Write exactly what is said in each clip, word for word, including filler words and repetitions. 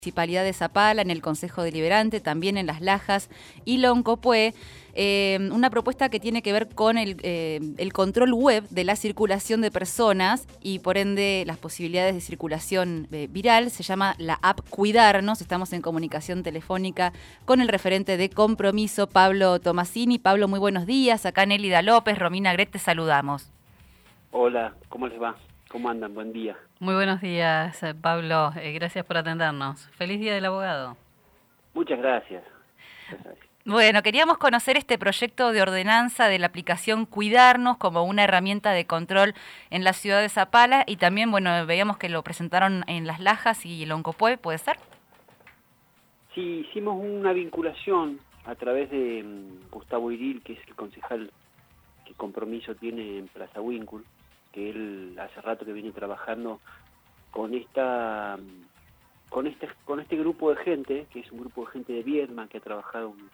Municipalidad de Zapala, en el Consejo Deliberante, también en Las Lajas y Loncopué, eh, una propuesta que tiene que ver con el, eh, el control web de la circulación de personas y por ende las posibilidades de circulación eh, viral. Se llama la app Cuidarnos. Estamos en comunicación telefónica con el referente de Compromiso, Pablo Tomasini. Pablo, muy buenos días. Acá Nélida López, Romina Gret, te saludamos. Hola, ¿cómo les va? ¿Cómo andan? Buen día. Muy buenos días, Pablo. Eh, gracias por atendernos. Feliz Día del Abogado. Muchas gracias. Muchas gracias. Bueno, queríamos conocer este proyecto de ordenanza de la aplicación Cuidarnos como una herramienta de control en la ciudad de Zapala y también, bueno, veíamos que lo presentaron en Las Lajas y Loncopué, ¿puede ser? Sí, hicimos una vinculación a través de um, Gustavo Iril, que es el concejal que Compromiso tiene en Plaza Wincul, que él hace rato que viene trabajando con esta con este con este grupo de gente, que es un grupo de gente de Viedma que ha trabajado un,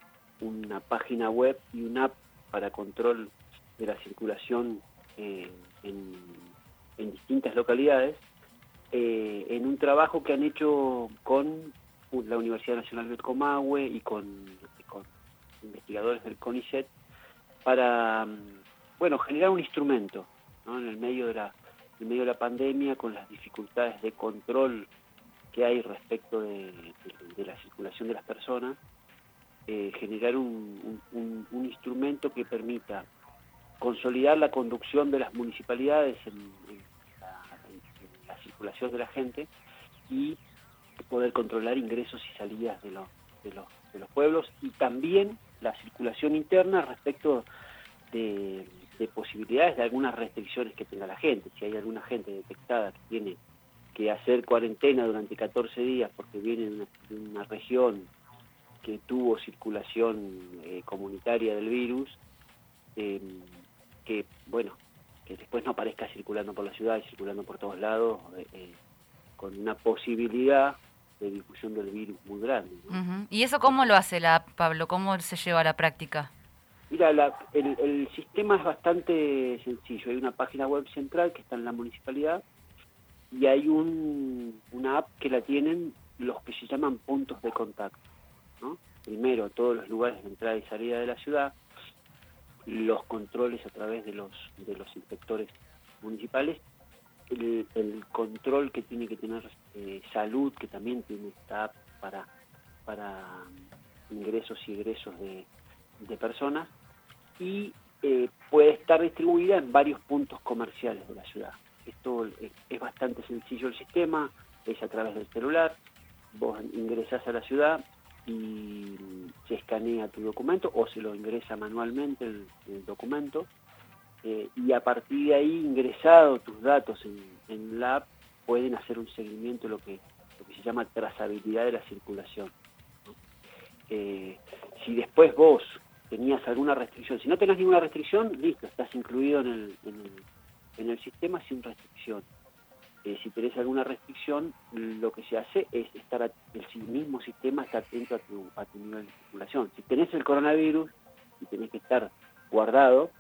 una página web y una app para control de la circulación eh, en, en distintas localidades, eh, en un trabajo que han hecho con la Universidad Nacional del Comahue y con, con investigadores del CONICET para, bueno, generar un instrumento, ¿no? En el medio de la, en el medio de la pandemia, con las dificultades de control que hay respecto de, de, de la circulación de las personas, eh, generar un, un, un instrumento que permita consolidar la conducción de las municipalidades en, en, la, en la circulación de la gente y poder controlar ingresos y salidas de los, de los, de los pueblos, y también la circulación interna respecto de, de posibilidades de algunas restricciones que tenga la gente. Si hay alguna gente detectada que tiene que hacer cuarentena durante catorce días porque viene de una, de una región que tuvo circulación eh, comunitaria del virus, eh, que bueno, que después no aparezca circulando por la ciudad y circulando por todos lados, eh, eh, con una posibilidad de difusión del virus muy grande, ¿no? Uh-huh. ¿Y eso cómo lo hace la app, Pablo? ¿Cómo se lleva a la práctica? Mira, la, el, el sistema es bastante sencillo. Hay una página web central que está en la municipalidad y hay un, una app que la tienen los que se llaman puntos de contacto, ¿no? Primero, todos los lugares de entrada y salida de la ciudad, los controles a través de los, de los inspectores municipales, el, el control que tiene que tener eh, salud, que también tiene esta app para, para ingresos y egresos de, de personas, y eh, puede estar distribuida en varios puntos comerciales de la ciudad. Esto es, es bastante sencillo el sistema, es a través del celular, vos ingresás a la ciudad y se escanea tu documento o se lo ingresa manualmente el, el documento, eh, y a partir de ahí, ingresado tus datos en, en la app, pueden hacer un seguimiento de lo que, lo que se llama trazabilidad de la circulación, ¿no? Eh, si después vos tenías alguna restricción, si no tenés ninguna restricción, listo, estás incluido en el, en el, en el sistema sin restricción. Eh, si tenés alguna restricción, lo que se hace es estar, a, el mismo sistema está atento a tu, a tu nivel de circulación. Si tenés el coronavirus y tenés que estar guardado,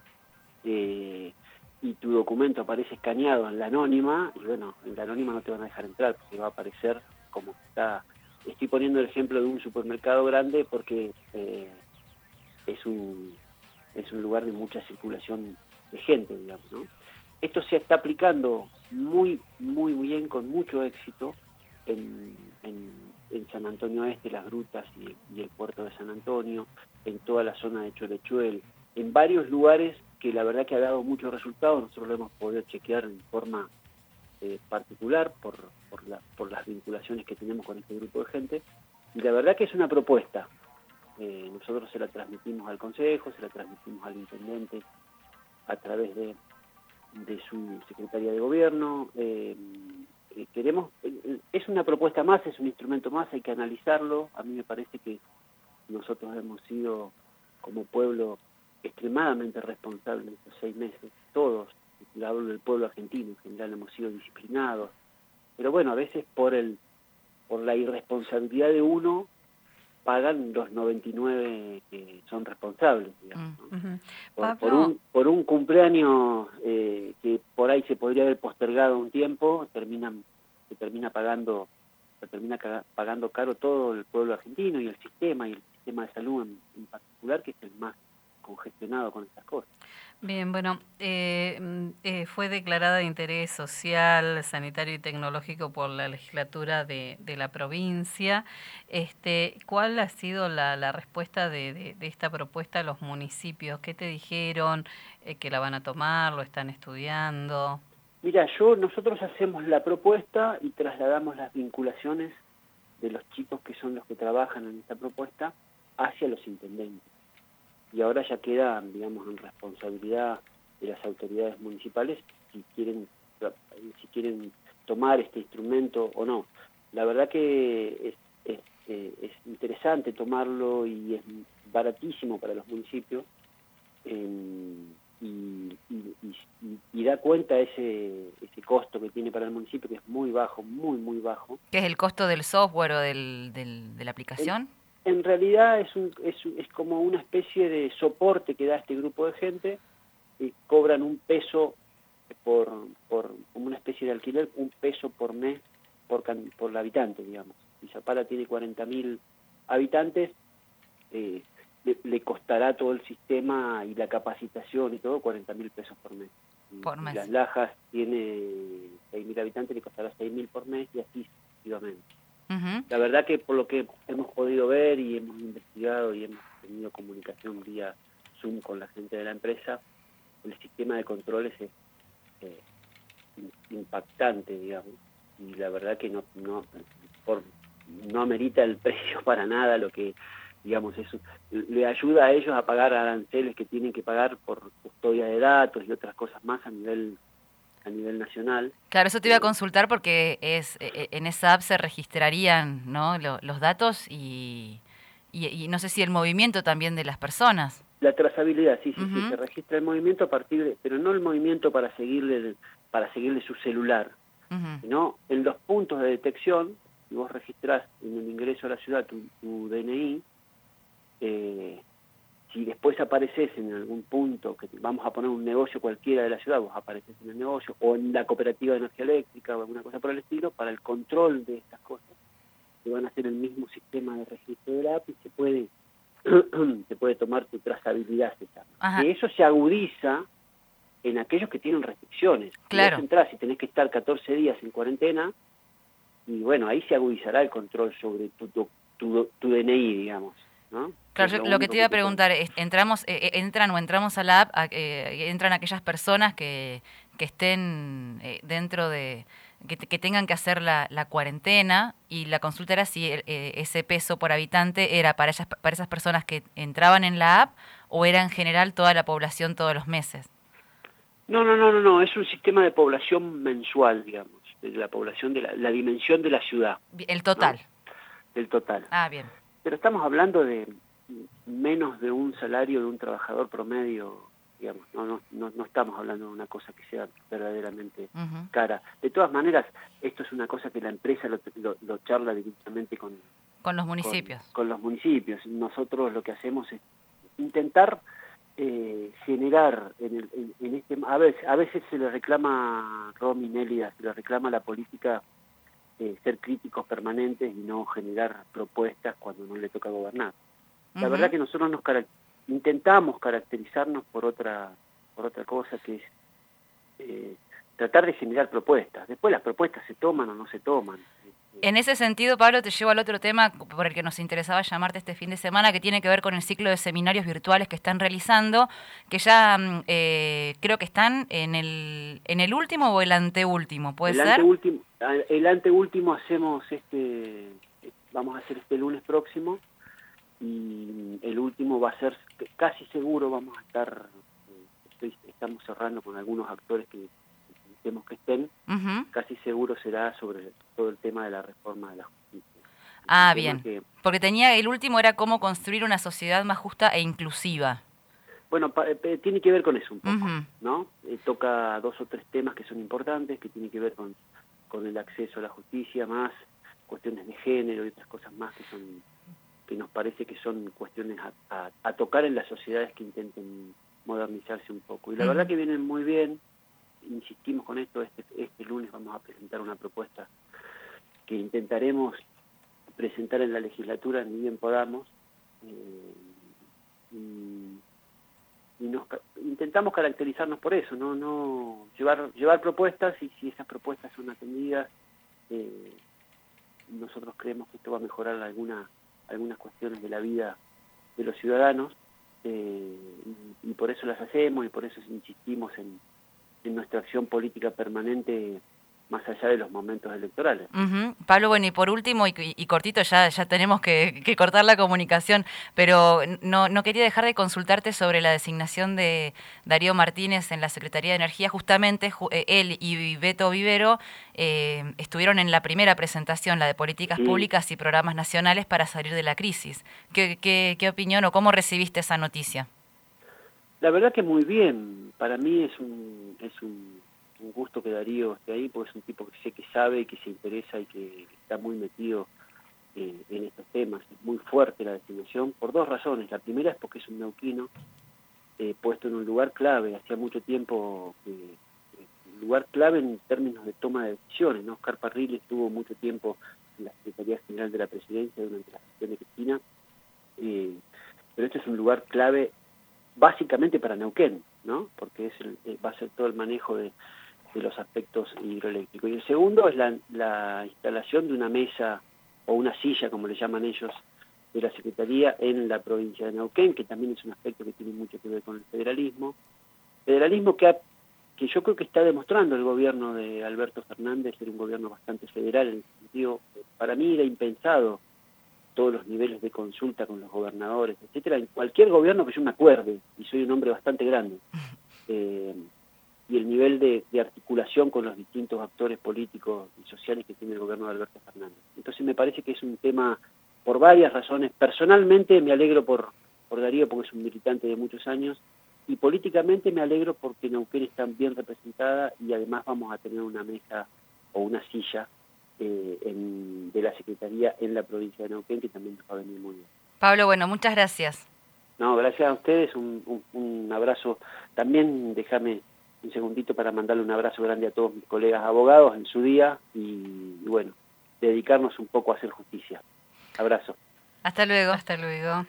eh, y tu documento aparece escaneado en la anónima, y bueno, en la anónima no te van a dejar entrar, porque va a aparecer como que está... Estoy poniendo el ejemplo de un supermercado grande porque eh, es un es un lugar de mucha circulación de gente, digamos, ¿no? Esto se está aplicando muy, muy bien, con mucho éxito, en, en, en San Antonio Este, Las Grutas y, y el puerto de San Antonio, en toda la zona de Cholechuel, en varios lugares que la verdad que ha dado muchos resultados. Nosotros lo hemos podido chequear en forma eh, particular por, por, la, por las vinculaciones que tenemos con este grupo de gente, y la verdad que es una propuesta. Eh, nosotros se la transmitimos al consejo, se la transmitimos al intendente a través de de su secretaría de gobierno. Eh, eh, queremos, eh, es una propuesta más, es un instrumento más, hay que analizarlo. A mí me parece que nosotros hemos sido, como pueblo, extremadamente responsables en estos seis meses, todos, hablo del pueblo argentino en general, hemos sido disciplinados, pero bueno, a veces por el por la irresponsabilidad de uno, pagan los noventa y nueve que son responsables, digamos, ¿no? Uh-huh. por, por, un, por un cumpleaños eh, que por ahí se podría haber postergado un tiempo, terminan se termina pagando lo termina pagando caro todo el pueblo argentino y el sistema, y el sistema de salud en, en particular, que es el más congestionado con estas cosas. Bien, bueno, eh, eh, fue declarada de interés social, sanitario y tecnológico por la legislatura de, de la provincia. Este, ¿cuál ha sido la, la respuesta de, de, de esta propuesta a los municipios? ¿Qué te dijeron? Eh, ¿que la van a tomar? ¿Lo están estudiando? Mira, yo nosotros hacemos la propuesta y trasladamos las vinculaciones de los chicos que son los que trabajan en esta propuesta hacia los intendentes. Y ahora ya queda, digamos, en responsabilidad de las autoridades municipales si quieren si quieren tomar este instrumento o no. La verdad que es, es, es interesante tomarlo y es baratísimo para los municipios, eh, y, y, y, y da cuenta ese, ese costo que tiene para el municipio, que es muy bajo, muy, muy bajo. ¿Qué es el costo del software o del, del, de la aplicación? El, En realidad es, un, es, es como una especie de soporte que da este grupo de gente, y cobran un peso por, por como una especie de alquiler, un peso por mes por, por habitante, digamos. Si Zapala tiene cuarenta mil habitantes, eh, le, le costará todo el sistema y la capacitación y todo cuarenta mil pesos por mes. Y, por mes. Y Las Lajas tiene seis mil habitantes, le costará seis mil por mes y así sucesivamente. Uh-huh. La verdad que por lo que hemos podido ver y hemos investigado y hemos tenido comunicación vía Zoom con la gente de la empresa, el sistema de controles es eh, impactante, digamos, y la verdad que no no por, no amerita el precio para nada, lo que, digamos, eso le ayuda a ellos a pagar aranceles que tienen que pagar por custodia de datos y otras cosas más a nivel a nivel nacional. Claro, eso te iba a consultar porque es en esa app se registrarían, ¿no?, los, los datos y, y, y no sé si el movimiento también de las personas. La trazabilidad, sí, sí, uh-huh. sí, se registra el movimiento a partir de, pero no el movimiento para seguirle para seguirle su celular, uh-huh. sino en los puntos de detección. Si vos registrás en el ingreso a la ciudad tu, tu D N I, eh, si después apareces en algún punto, que vamos a poner un negocio cualquiera de la ciudad, vos apareces en el negocio, o en la cooperativa de energía eléctrica, o alguna cosa por el estilo, para el control de estas cosas, se van a hacer el mismo sistema de registro de la app y se puede, se puede tomar tu trazabilidad, se llama. Y eso se agudiza en aquellos que tienen restricciones. Claro. Si vos entrás y tenés que estar catorce días en cuarentena, y bueno, ahí se agudizará el control sobre tu, tu, tu, tu D N I, digamos, ¿no? Claro, yo, lo, lo que te iba a preguntar es, entramos, eh, entran o entramos a la app, a, eh, entran aquellas personas que, que estén eh, dentro de, que, que tengan que hacer la, la cuarentena, y la consulta era si eh, ese peso por habitante era para, ellas, para esas personas que entraban en la app o era en general toda la población todos los meses. No, no, no, no, no, es un sistema de población mensual, digamos, de la población, de la, la dimensión de la ciudad. El total. ¿No? Del total. Ah, bien. Pero estamos hablando de menos de un salario de un trabajador promedio, digamos, no no no, no estamos hablando de una cosa que sea verdaderamente uh-huh. cara. De todas maneras, esto es una cosa que la empresa lo, lo, lo charla directamente con, con los municipios. Con, con los municipios. Nosotros lo que hacemos es intentar eh, generar en, el, en, en este... A veces, a veces se le reclama a Romy, Nélida, se le reclama a la política eh, ser críticos permanentes y no generar propuestas cuando no le toca gobernar. La uh-huh. verdad que nosotros nos carac- intentamos caracterizarnos por otra por otra cosa, que es eh, tratar de generar propuestas. Después las propuestas se toman o no se toman. En ese sentido, Pablo, te llevo al otro tema por el que nos interesaba llamarte este fin de semana, que tiene que ver con el ciclo de seminarios virtuales que están realizando, que ya eh, creo que están en el en el último o el anteúltimo, ¿puede el ser? Anteúltimo, el anteúltimo hacemos este, vamos a hacer este lunes próximo, y el último va a ser, casi seguro vamos a estar, estoy, estamos cerrando con algunos actores que necesitemos que estén, uh-huh. casi seguro será sobre todo el tema de la reforma de la justicia. Ah, bien, que, porque tenía, el último era cómo construir una sociedad más justa e inclusiva. Bueno, pa, eh, tiene que ver con eso un poco, uh-huh. ¿no? Eh, toca dos o tres temas que son importantes, que tienen que ver con, con el acceso a la justicia, más cuestiones de género y otras cosas más que son que nos parece que son cuestiones a, a, a tocar en las sociedades que intenten modernizarse un poco. Y la uh-huh. verdad que vienen muy bien, insistimos con esto, este, este lunes vamos a presentar una propuesta que intentaremos presentar en la legislatura ni bien podamos, eh, y, y nos intentamos caracterizarnos por eso, no no llevar llevar propuestas, y si esas propuestas son atendidas, eh, nosotros creemos que esto va a mejorar alguna, algunas cuestiones de la vida de los ciudadanos, eh, y, y por eso las hacemos, y por eso insistimos en, en nuestra acción política permanente más allá de los momentos electorales. Uh-huh. Pablo, bueno, y por último, y, y cortito, ya, ya tenemos que, que cortar la comunicación, pero no, no quería dejar de consultarte sobre la designación de Darío Martínez en la Secretaría de Energía. Justamente ju- él y Beto Vivero eh, estuvieron en la primera presentación, la de Políticas Sí. Públicas y Programas Nacionales para salir de la crisis. ¿Qué, qué, qué opinión o cómo recibiste esa noticia? La verdad que muy bien. Para mí es un, es un, un gusto que Darío esté ahí, porque es un tipo que sé que sabe, que se interesa y que está muy metido eh, en estos temas. Es muy fuerte la designación por dos razones. La primera es porque es un neuquino eh, puesto en un lugar clave. Hacía mucho tiempo que eh, un lugar clave en términos de toma de decisiones, ¿no? Oscar Parril estuvo mucho tiempo en la Secretaría General de la Presidencia durante la gestión de Cristina, eh, pero este es un lugar clave básicamente para Neuquén, ¿no? Porque es el, va a ser todo el manejo de, de los aspectos hidroeléctricos. Y el segundo es la, la instalación de una mesa o una silla, como le llaman ellos, de la Secretaría en la provincia de Neuquén, que también es un aspecto que tiene mucho que ver con el federalismo. Federalismo que, ha, que yo creo que está demostrando el gobierno de Alberto Fernández ser un gobierno bastante federal, en el sentido, para mí era impensado todos los niveles de consulta con los gobernadores, etcétera, en cualquier gobierno que yo me acuerde, y soy un hombre bastante grande, eh, y el nivel de, de articulación con los distintos actores políticos y sociales que tiene el gobierno de Alberto Fernández. Entonces me parece que es un tema por varias razones. Personalmente me alegro por, por Darío, porque es un militante de muchos años, y políticamente me alegro porque Neuquén está bien representada, y además vamos a tener una mesa o una silla Eh, en, de la Secretaría en la provincia de Neuquén, que también nos va a venir muy bien. Pablo, bueno, muchas gracias. No, gracias a ustedes, un, un, un abrazo. También déjame un segundito para mandarle un abrazo grande a todos mis colegas abogados en su día, y, y bueno, dedicarnos un poco a hacer justicia. Abrazo. Hasta luego. Hasta luego.